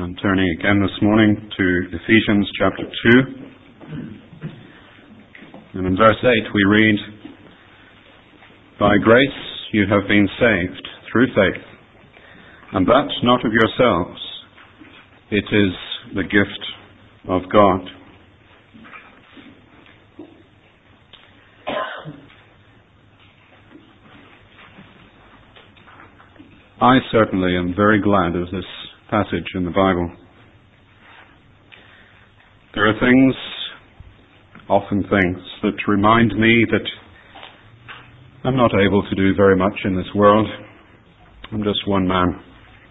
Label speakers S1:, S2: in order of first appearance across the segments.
S1: I'm turning again this morning to Ephesians chapter 2. And in verse 8 we read, "By grace you have been saved through faith, and that not of yourselves. It is the gift of God." I certainly am very glad of this passage in the Bible. There are things, often things, that remind me that I'm not able to do very much in this world. I'm just one man.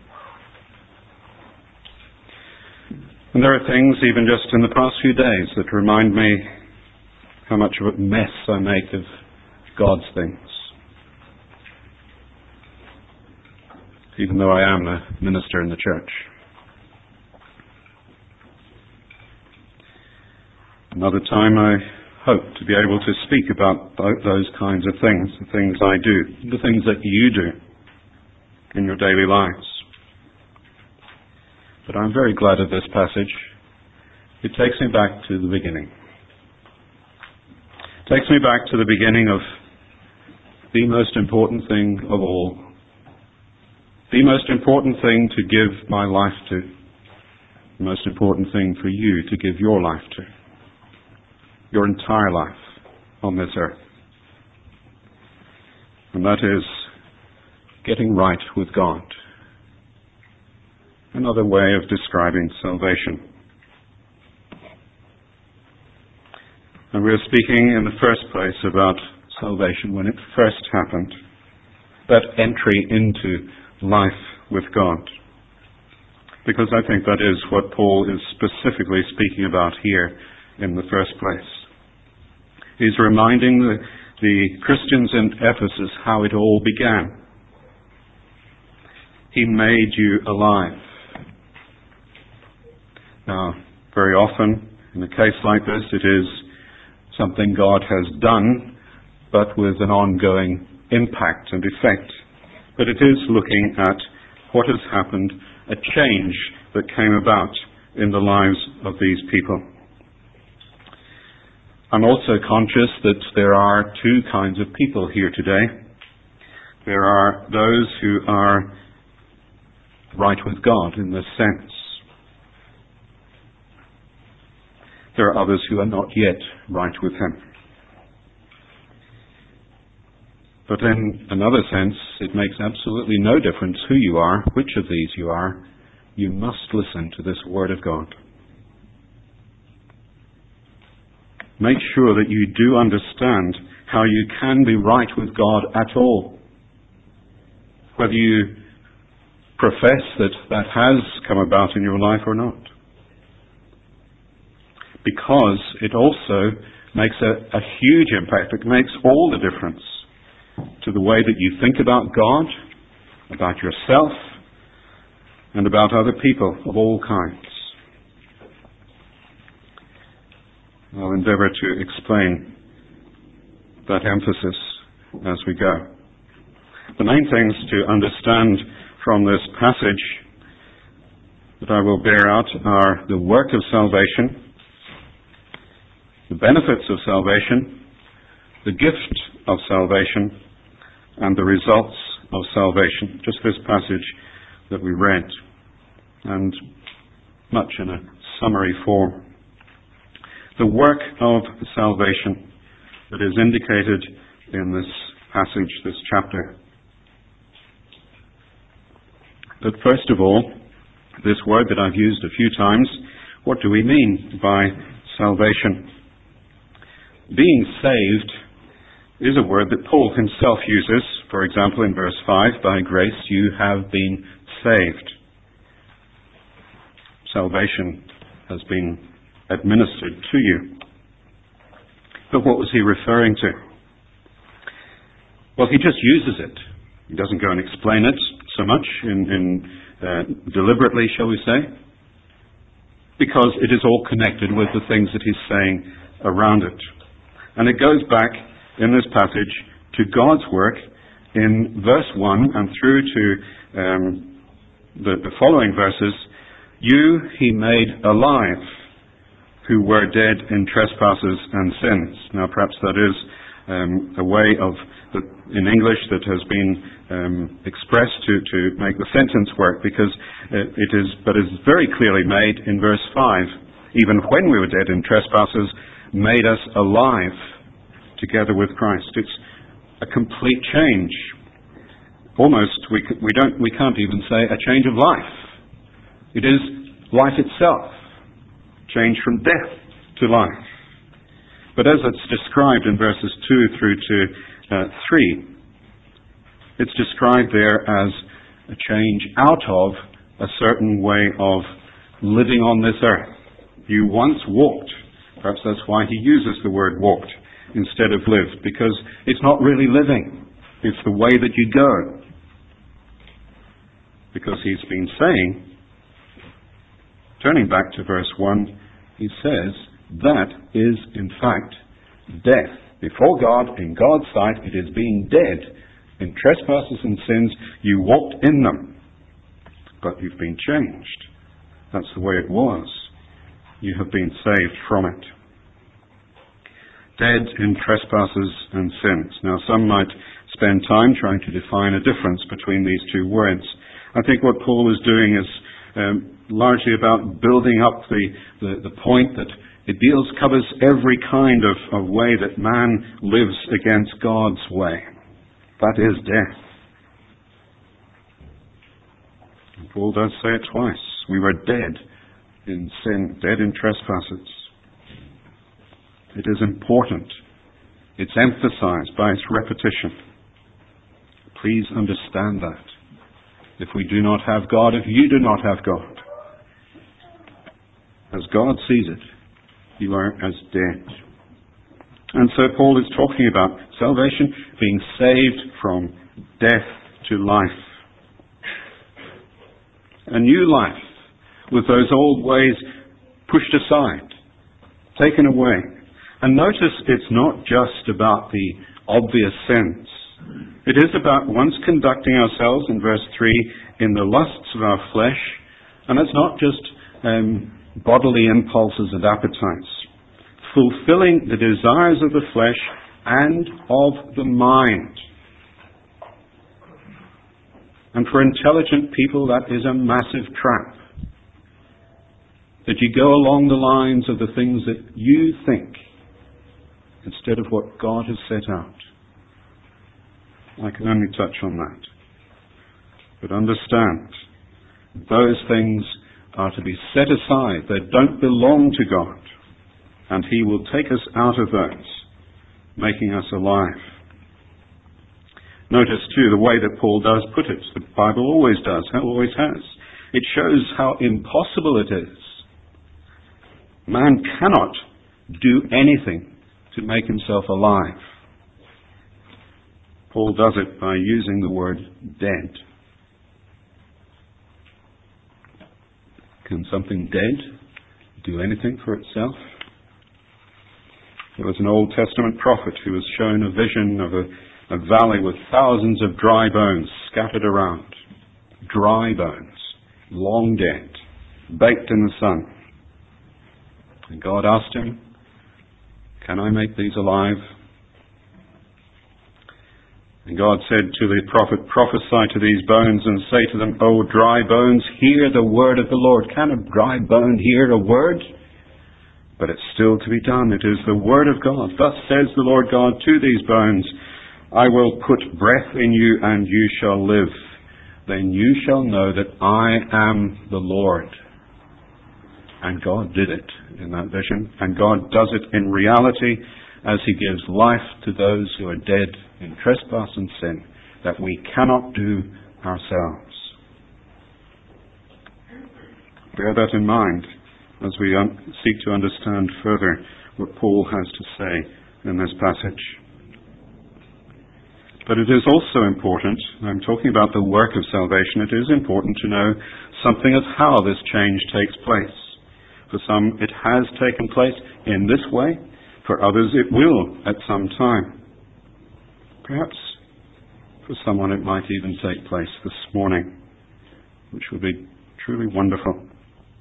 S1: And there are things, even just in the past few days, that remind me how much of a mess I make of God's things. Even though I am a minister in the church. Another time I hope to be able to speak about those kinds of things, the things I do, the things that you do in your daily lives. But I'm very glad of this passage. It takes me back to the beginning. It takes me back to the beginning of the most important thing of all. The most important thing to give my life to. The most important thing for you to give your life to. Your entire life on this earth. And that is getting right with God. Another way of describing salvation. And we are speaking in the first place about salvation when it first happened. That entry into life with God. Because I think that is what Paul is specifically speaking about here in the first place. He's reminding the Christians in Ephesus how it all began. He made you alive. Now, very often, in a case like this, it is something God has done, but with an ongoing impact and effect. But it is looking at what has happened, a change that came about in the lives of these people. I'm also conscious that there are two kinds of people here today. There are those who are right with God in this sense. There are others who are not yet right with Him. But in another sense, it makes absolutely no difference who you are, which of these you are. You must listen to this Word of God. Make sure that you do understand how you can be right with God at all. Whether you profess that has come about in your life or not. Because it also makes a huge impact. It makes all the difference to the way that you think about God, about yourself, and about other people of all kinds. I'll endeavour to explain that emphasis as we go. The main things to understand from this passage that I will bear out are the work of salvation, the benefits of salvation, the gift of salvation, and the results of salvation. Just this passage that we read, and much in a summary form. The work of salvation that is indicated in this passage, this chapter. But first of all, this word that I've used a few times, what do we mean by salvation? Being saved is a word that Paul himself uses. For example, in verse 5, by grace you have been saved. Salvation has been administered to you. But what was he referring to? Well, he just uses it. He doesn't go and explain it so much deliberately, shall we say, because it is all connected with the things that he's saying around it. And it goes back in this passage to God's work in verse 1 and through to the following verses You he made alive, who were dead in trespasses and sins. Now perhaps that is a way in English that has been expressed to make the sentence work, because it is very clearly made in verse 5. Even when we were dead in trespasses, made us alive together with Christ. It's a complete change. Almost, we can't even say a change of life. It is life itself, change from death to life. But as it's described in verses 2 through to 3, it's described there as a change out of a certain way of living on this earth. You once walked, perhaps that's why he uses the word walked instead of lived, because it's not really living, it's the way that you go. Because he's been saying, turning back to verse 1, he says, that is in fact death. Before God, in God's sight, it is being dead. In trespasses and sins, you walked in them, but you've been changed. That's the way it was. You have been saved from it. Dead in trespasses and sins. Now, some might spend time trying to define a difference between these two words. I think what Paul is doing is largely about building up the point that it covers every kind of way that man lives against God's way. That is death. And Paul does say it twice. We were dead in sin, dead in trespasses. It is important. It's emphasized by its repetition. Please understand that. If we do not have God, if you do not have God, as God sees it, you are as dead. And so Paul is talking about salvation, being saved from death to life. A new life, with those old ways pushed aside, taken away. And notice it's not just about the obvious sins. It is about once conducting ourselves, in verse 3, in the lusts of our flesh. And it's not just bodily impulses and appetites. Fulfilling the desires of the flesh and of the mind. And for intelligent people, that is a massive trap. That you go along the lines of the things that you think instead of what God has set out. I can only touch on that. But understand, those things are to be set aside. They don't belong to God. And He will take us out of those, making us alive. Notice too the way that Paul does put it. The Bible always does, always has. It shows how impossible it is. Man cannot do anything to make himself alive. Paul does it by using the word dead. Can something dead do anything for itself? There was an Old Testament prophet who was shown a vision of a valley with thousands of dry bones scattered around. Dry bones, long dead, baked in the sun. And God asked him, "Can I make these alive?" And God said to the prophet, "Prophesy to these bones and say to them, O dry bones, hear the word of the Lord." Can a dry bone hear a word? But it's still to be done. It is the word of God. Thus says the Lord God to these bones, I will put breath in you and you shall live. Then you shall know that I am the Lord. And God did it in that vision. And God does it in reality as He gives life to those who are dead in trespass and sin that we cannot do ourselves. Bear that in mind as we seek to understand further what Paul has to say in this passage. But it is also important, I'm talking about the work of salvation, it is important to know something of how this change takes place. For some, it has taken place in this way. For others, it will at some time. Perhaps for someone it might even take place this morning, which would be truly wonderful.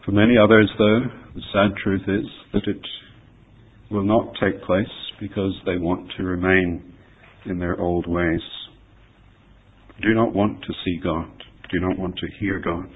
S1: For many others, though, the sad truth is that it will not take place because they want to remain in their old ways. Do not want to see God. Do not want to hear God.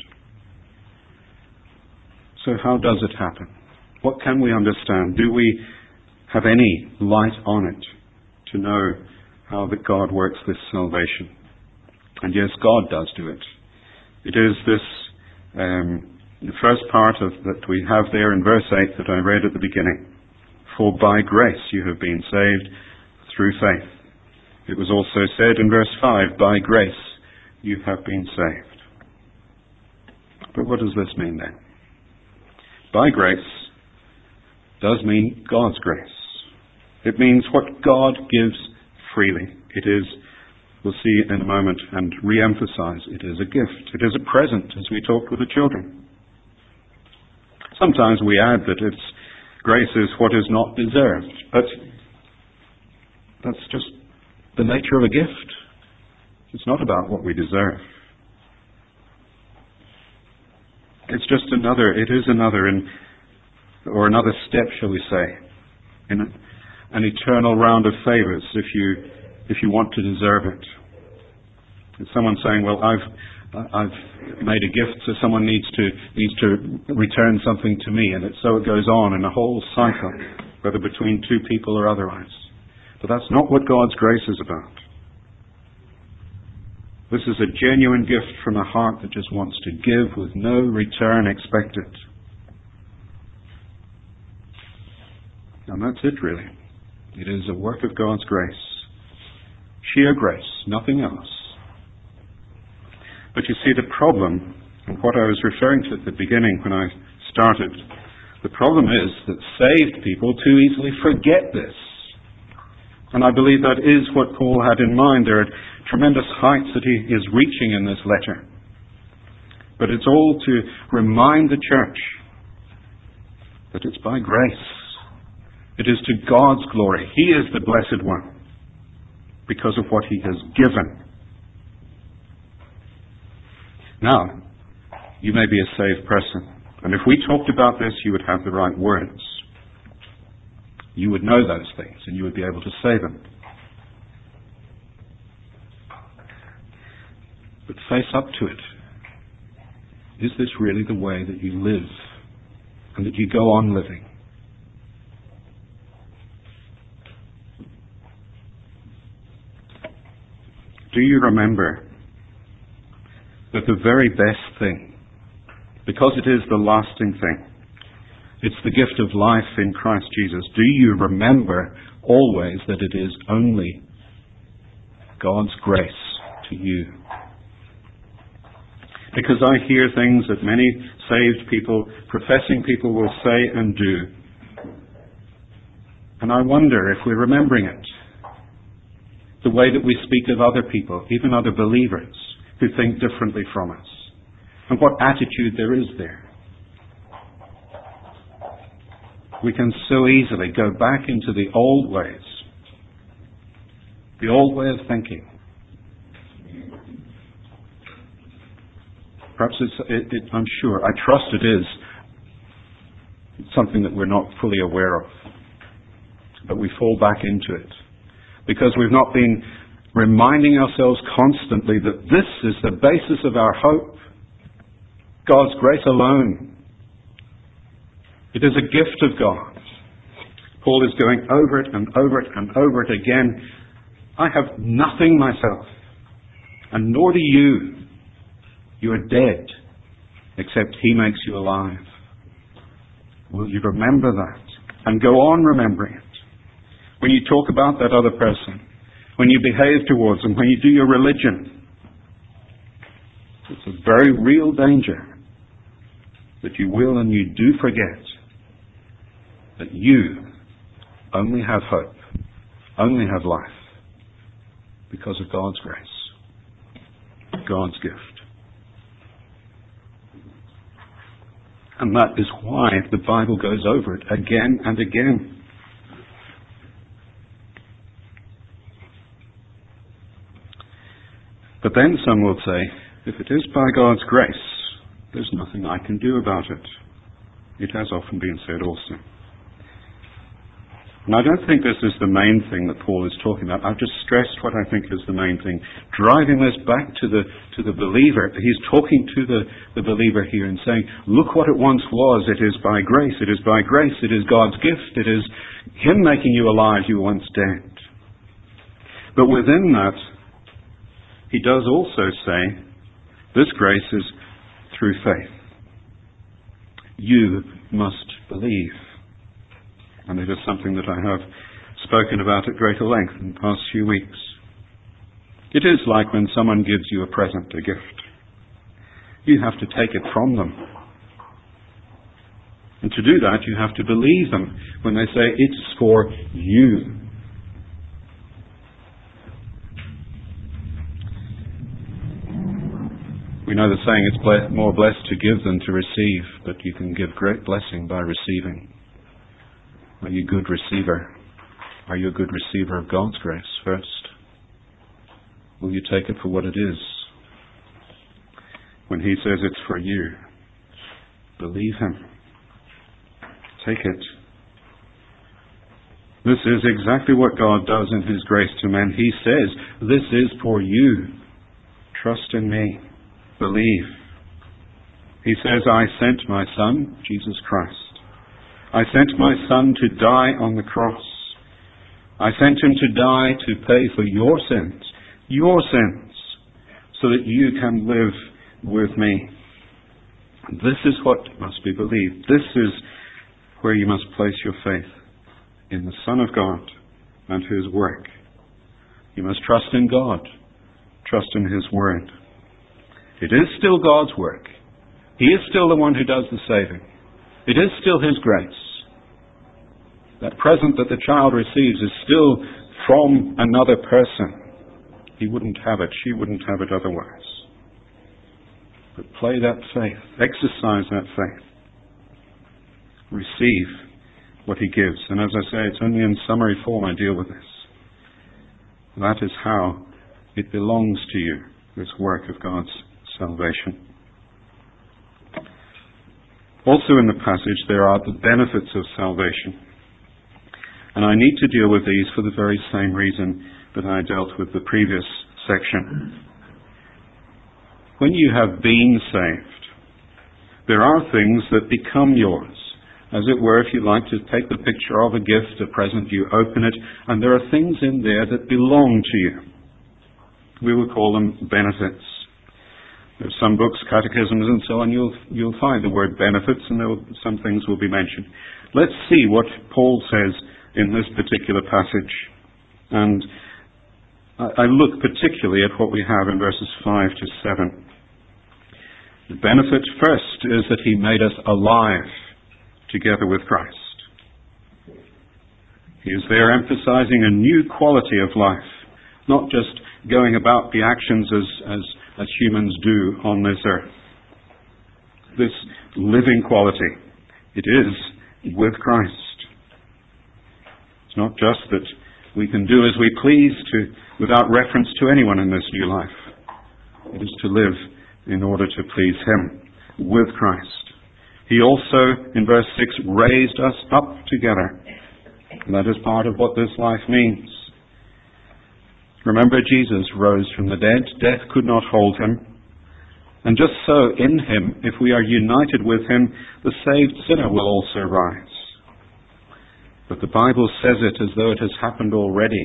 S1: So how does it happen? What can we understand? Do we have any light on it to know how that God works this salvation? And yes, God does do it. It is this, the first part of that we have there in verse 8 that I read at the beginning. For by grace you have been saved through faith. It was also said in verse 5, by grace you have been saved. But what does this mean then? By grace does mean God's grace. It means what God gives freely. It is, we'll see in a moment and re-emphasize, it is a gift. It is a present, as we talked with the children. Sometimes we add that it's grace is what is not deserved, but that's just the nature of a gift. It's not about what we deserve. It's just another step, shall we say, in an eternal round of favors if you want to deserve it. It's someone saying, well, I've made a gift, so someone needs to return something to me, and so it goes on in a whole cycle, whether between two people or otherwise. But that's not what God's grace is about. This is a genuine gift from a heart that just wants to give with no return expected. And that's it, really. It is a work of God's grace. Sheer grace, nothing else. But you see, the problem, and what I was referring to at the beginning when I started, the problem is that saved people too easily forget this. And I believe that is what Paul had in mind. There are tremendous heights that he is reaching in this letter. But it's all to remind the church that it's by grace. It is to God's glory. He is the blessed one because of what he has given. Now, you may be a saved person. And if we talked about this, you would have the right words. You would know those things and you would be able to say them. But face up to it. Is this really the way that you live and that you go on living? Do you remember that the very best thing, because it is the lasting thing, it's the gift of life in Christ Jesus, do you remember always that it is only God's grace to you? Because I hear things that many saved people, professing people will say and do. And I wonder if we're remembering it. The way that we speak of other people, even other believers, who think differently from us. And what attitude there is there. We can so easily go back into the old ways. The old way of thinking. Perhaps I'm sure, I trust it is something that we're not fully aware of. But we fall back into it. Because we've not been reminding ourselves constantly that this is the basis of our hope. God's grace alone. It is a gift of God. Paul is going over it and over it and over it again. I have nothing myself, and nor do you. You are dead, except He makes you alive. Will you remember that? And go on remembering it. When you talk about that other person, when you behave towards them, when you do your religion, it's a very real danger that you will and you do forget that you only have hope, only have life because of God's grace, God's gift. And that is why the Bible goes over it again and again. But then some will say, if it is by God's grace, there's nothing I can do about it. It has often been said also. And I don't think this is the main thing that Paul is talking about. I've just stressed what I think is the main thing. Driving this back to the believer. He's talking to the believer here and saying, look what it once was. It is by grace. It is by grace. It is God's gift. It is Him making you alive. You were once dead. But within that, he does also say, this grace is through faith. You must believe. And it is something that I have spoken about at greater length in the past few weeks. It is like when someone gives you a present, a gift. You have to take it from them. And to do that, you have to believe them when they say, it's for you. We know the saying, it's more blessed to give than to receive, but you can give great blessing by receiving. Are you a good receiver? Are you a good receiver of God's grace first? Will you take it for what it is? When He says it's for you, believe Him. Take it. This is exactly what God does in His grace to men. He says, this is for you. Trust in me. Believe. He says, I sent my Son, Jesus Christ. I sent my Son to die on the cross. I sent Him to die to pay for your sins, so that you can live with me. This is what must be believed. This is where you must place your faith, in the Son of God and His work. You must trust in God, trust in His Word. It is still God's work. He is still the one who does the saving. It is still His grace. That present that the child receives is still from another person. He wouldn't have it. She wouldn't have it otherwise. But play that faith. Exercise that faith. Receive what He gives. And as I say, it's only in summary form I deal with this. That is how it belongs to you, this work of God's salvation. Also in the passage there are the benefits of salvation. And I need to deal with these for the very same reason that I dealt with the previous section. When you have been saved, there are things that become yours. As it were, if you like to take the picture of a gift, a present, you open it, and there are things in there that belong to you. We will call them benefits. There's some books, catechisms and so on, you'll find the word benefits, and some things will be mentioned. Let's see what Paul says in this particular passage. And I look particularly at what we have in verses 5 to 7. The benefit first is that He made us alive together with Christ. He is there emphasizing a new quality of life, not just going about the actions as humans do on this earth. This living quality, it is with Christ. It's not just that we can do as we please without reference to anyone in this new life. It is to live in order to please Him with Christ. He also, in verse 6, raised us up together. And that is part of what this life means. Remember, Jesus rose from the dead. Death could not hold Him. And just so, in Him, if we are united with Him, the saved sinner will also rise. But the Bible says it as though it has happened already,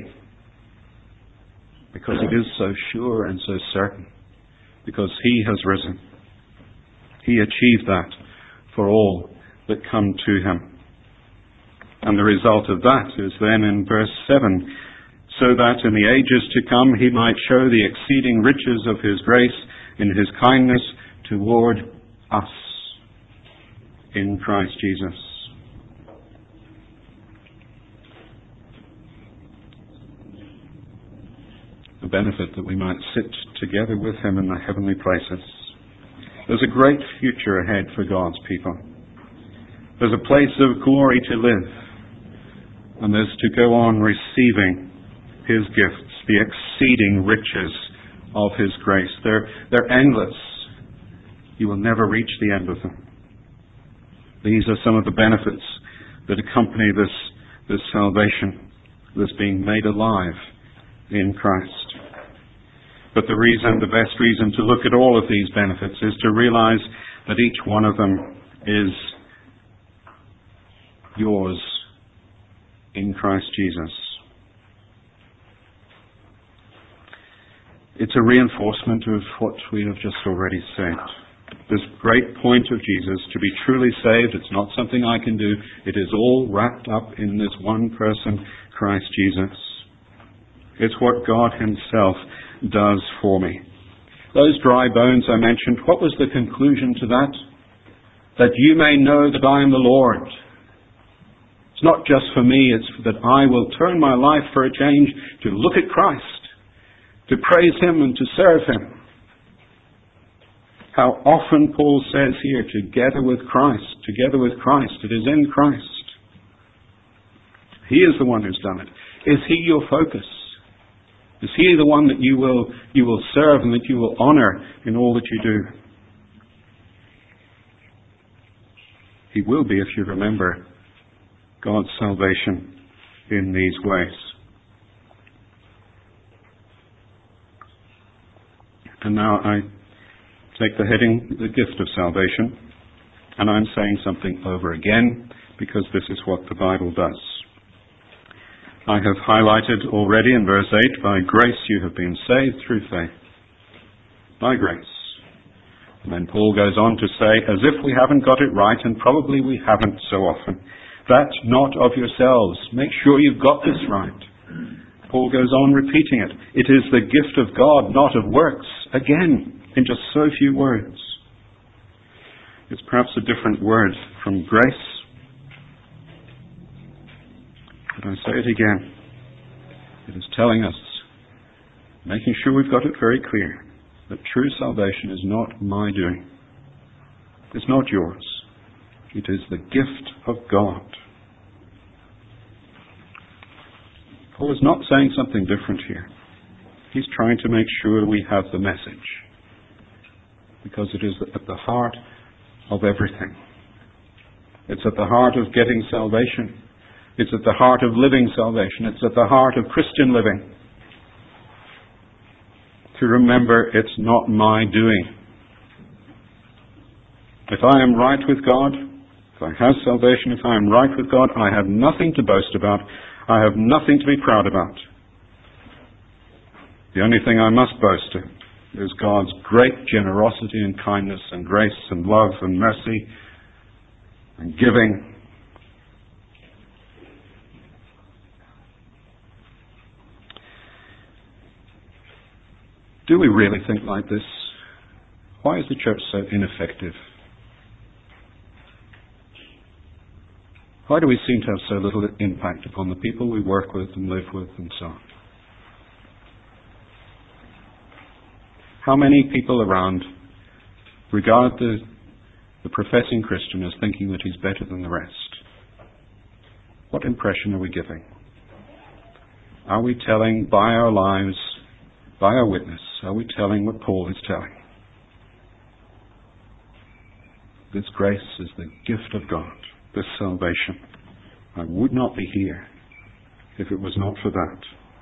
S1: because it is so sure and so certain, because He has risen. He achieved that for all that come to Him. And the result of that is then in verse 7, so that in the ages to come He might show the exceeding riches of His grace in His kindness toward us in Christ Jesus. The benefit that we might sit together with Him in the heavenly places. There's a great future ahead for God's people. There's a place of glory to live. And there's to go on receiving His gifts, the exceeding riches of His grace. They're endless. You will never reach the end of them. These are some of the benefits that accompany this salvation, this being made alive in Christ. But the best reason to look at all of these benefits is to realize that each one of them is yours in Christ Jesus. It's a reinforcement of what we have just already said. This great point of Jesus, to be truly saved, it's not something I can do. It is all wrapped up in this one person, Christ Jesus. It's what God himself does for me. Those dry bones I mentioned, what was the conclusion to that? That you may know that I am the Lord. It's not just for me, it's that I will turn my life for a change to look at Christ, to praise him and to serve him. How often Paul says here, together with Christ, it is in Christ. He is the one who's done it. Is he your focus? Is he the one that you will serve and that you will honor in all that you do? He will be if you remember God's salvation in these ways. And now I take the heading, the gift of salvation, and I'm saying something over again because this is what the Bible does. I have highlighted already in verse 8, by grace you have been saved through faith. By grace. And then Paul goes on to say, as if we haven't got it right, and probably we haven't so often, that not of yourselves. Make sure you've got this right. Paul goes on repeating it. It is the gift of God, not of works. Again, in just so few words. It's perhaps a different word from grace. But I say it again. It is telling us, making sure we've got it very clear, that true salvation is not my doing. It's not yours. It is the gift of God. Paul is not saying something different here. He's trying to make sure we have the message, because it is at the heart of everything. It's at the heart of getting salvation. It's at the heart of living salvation. It's at the heart of Christian living. To remember, it's not my doing. If I am right with God, if I have salvation, if I am right with God, I have nothing to boast about. I have nothing to be proud about. The only thing I must boast of is God's great generosity and kindness and grace and love and mercy and giving. Do we really think like this? Why is the church so ineffective? Why do we seem to have so little impact upon the people we work with and live with and so on? How many people around regard the professing Christian as thinking that he's better than the rest? What impression are we giving? Are we telling by our lives, by our witness, are we telling what Paul is telling? This grace is the gift of God, this salvation. I would not be here if it was not for that.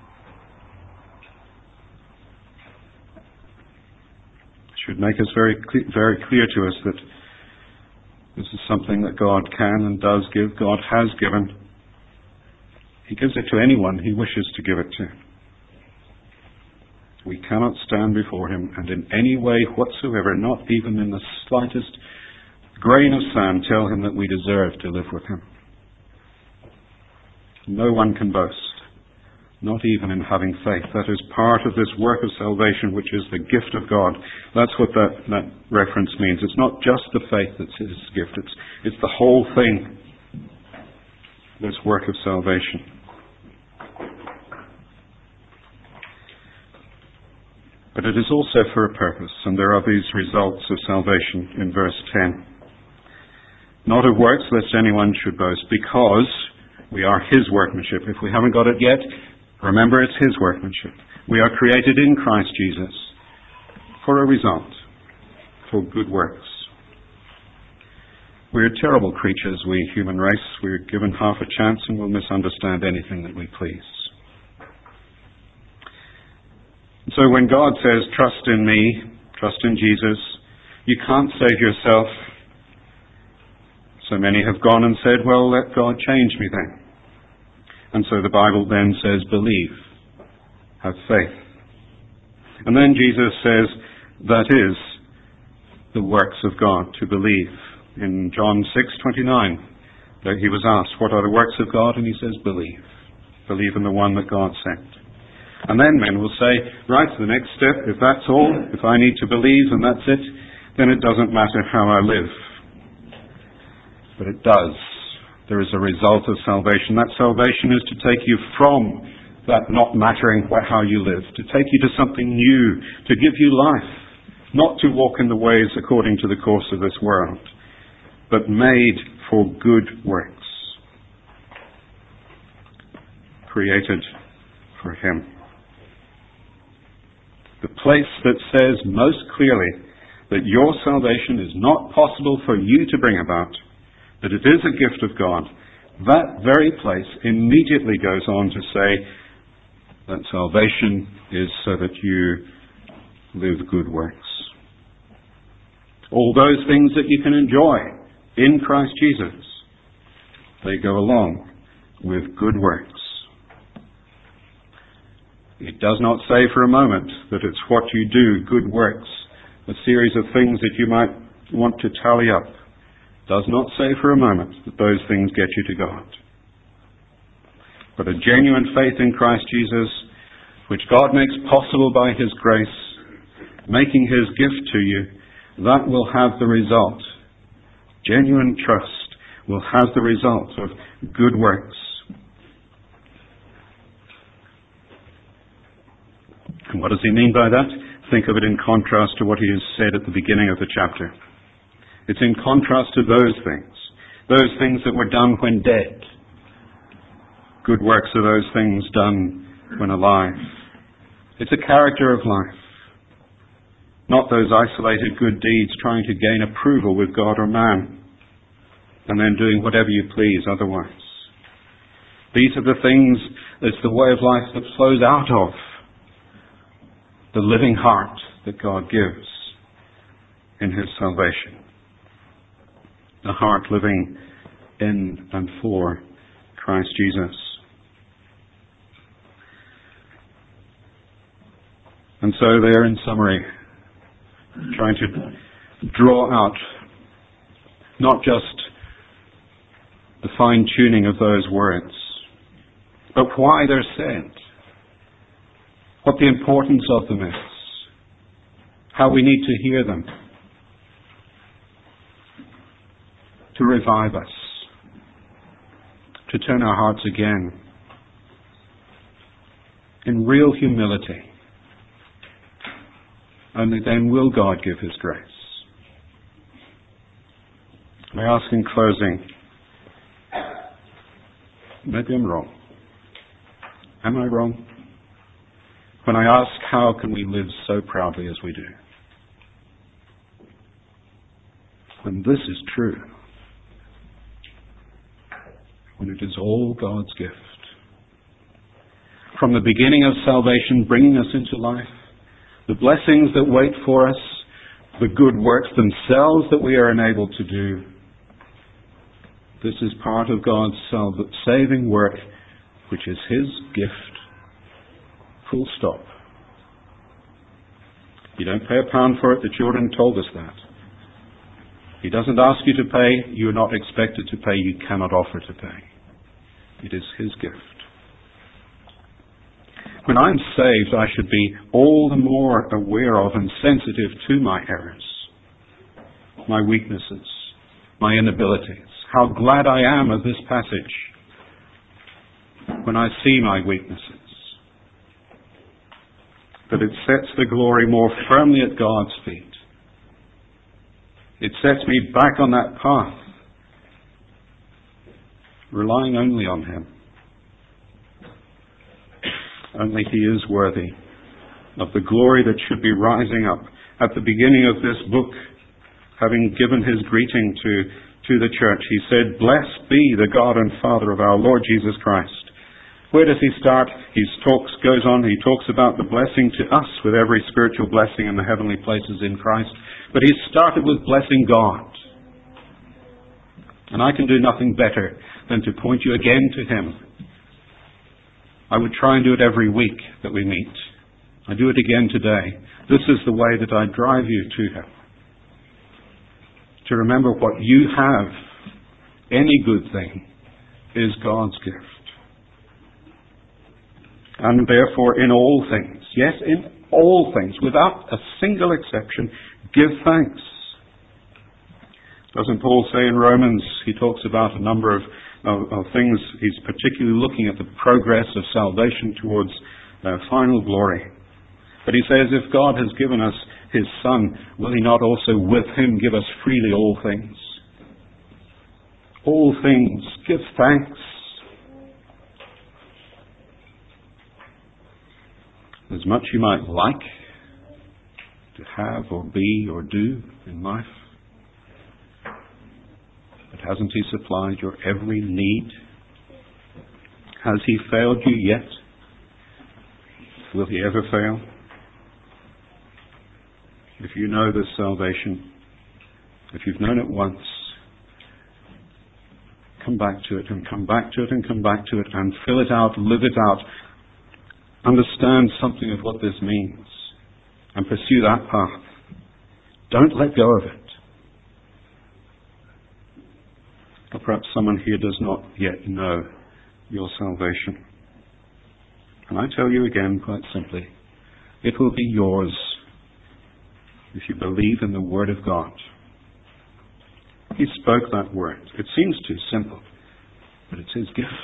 S1: It should make us very clear to us that this is something that God can and does give, God has given. He gives it to anyone He wishes to give it to. We cannot stand before Him and in any way whatsoever, not even in the slightest grain of sand, tell Him that we deserve to live with Him. No one can boast, not even in having faith. That is part of this work of salvation, which is the gift of God. That's what that reference means. It's not just the faith that's His gift. It's the whole thing, this work of salvation. But it is also for a purpose, and there are these results of salvation in verse 10. Not of works, lest anyone should boast, because we are His workmanship. If we haven't got it yet, remember it's His workmanship. We are created in Christ Jesus for a result, for good works. We're terrible creatures, we human race. We're given half a chance and we'll misunderstand anything that we please. So when God says, trust in me, trust in Jesus, you can't save yourself. So many have gone and said, well, let God change me then. And so the Bible then says, believe, have faith. And then Jesus says, that is the works of God, to believe. In John 6:29, that he was asked, what are the works of God? And he says, believe. Believe in the one that God sent. And then men will say, right, the next step, if that's all, if I need to believe and that's it, then it doesn't matter how I live. But it does. There is a result of salvation. That salvation is to take you from that not mattering how you live, to take you to something new, to give you life, not to walk in the ways according to the course of this world, but made for good works, created for Him. The place that says most clearly that your salvation is not possible for you to bring about, that it is a gift of God, that very place immediately goes on to say that salvation is so that you live good works. All those things that you can enjoy in Christ Jesus, they go along with good works. It does not say for a moment that it's what you do, good works, a series of things that you might want to tally up. It does not say for a moment that those things get you to God. But a genuine faith in Christ Jesus, which God makes possible by His grace, making His gift to you, that will have the result. Genuine trust will have the result of good works. And what does he mean by that? Think of it in contrast to what he has said at the beginning of the chapter. It's in contrast to those things that were done when dead. Good works are those things done when alive. It's a character of life. Not those isolated good deeds trying to gain approval with God or man and then doing whatever you please otherwise. These are the things, it's the way of life that flows out of the living heart that God gives in His salvation. The heart living in and for Christ Jesus. And so there, in summary, trying to draw out not just the fine-tuning of those words, but why they're said, what the importance of them is, how we need to hear them to revive us, to turn our hearts again in real humility. Only then will God give His grace. I ask in closing, maybe I'm wrong. Am I wrong? When I ask, how can we live so proudly as we do? When this is true, when it is all God's gift, from the beginning of salvation, bringing us into life, the blessings that wait for us, the good works themselves that we are enabled to do, this is part of God's saving work, which is His gift. Full stop. You don't pay a pound for it. The children told us that. He doesn't ask you to pay. You are not expected to pay. You cannot offer to pay. It is His gift. When I'm saved, I should be all the more aware of and sensitive to my errors, my weaknesses, my inabilities. How glad I am of this passage when I see my weaknesses. That it sets the glory more firmly at God's feet. It sets me back on that path, relying only on Him. Only He is worthy of the glory that should be rising up at the beginning of this book, having given His greeting to to the church. He said, "Blessed be the God and Father of our Lord Jesus Christ." Where does he start? He goes on, he talks about the blessing to us with every spiritual blessing in the heavenly places in Christ. But he started with blessing God. And I can do nothing better than to point you again to him. I would try and do it every week that we meet. I do it again today. This is the way that I drive you to him. To remember what you have, any good thing, is God's gift. And therefore, in all things, yes, in all things, without a single exception, give thanks. Doesn't Paul say in Romans, he talks about a number of things. He's particularly looking at the progress of salvation towards final glory. But he says, if God has given us his Son, will he not also with him give us freely all things? All things, give thanks. As much you might like to have or be or do in life, but hasn't he supplied your every need? Has he failed you yet? Will he ever fail? If you know this salvation, if you've known it once, come back to it and come back to it and come back to it and fill it out, live it out. Understand something of what this means and pursue that path. Don't let go of it. Or perhaps someone here does not yet know your salvation. And I tell you again, quite simply, it will be yours if you believe in the Word of God. He spoke that word. It seems too simple, but it's his gift.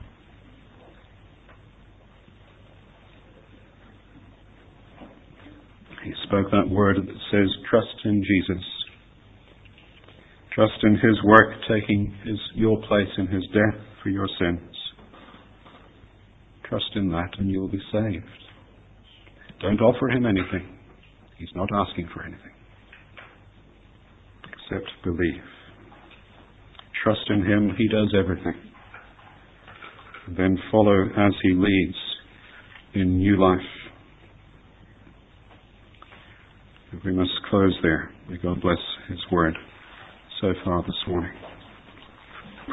S1: He spoke that word that says, trust in Jesus. Trust in his work taking your place in his death for your sins. Trust in that and you will be saved. Don't offer him anything. He's not asking for anything. Except believe. Trust in him. He does everything. And then follow as he leads in new life. We must close there. May God bless his word so far this morning.